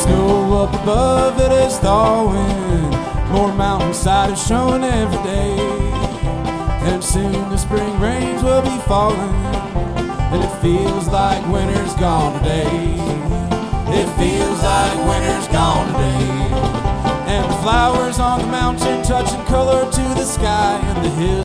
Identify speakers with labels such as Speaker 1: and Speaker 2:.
Speaker 1: snow up above it is thawing, more mountainside is showing every day. And soon the spring rains will be falling, and it feels like winter's gone today. It feels like winter's gone today. And the flowers on the mountain touching color to the sky, and the hills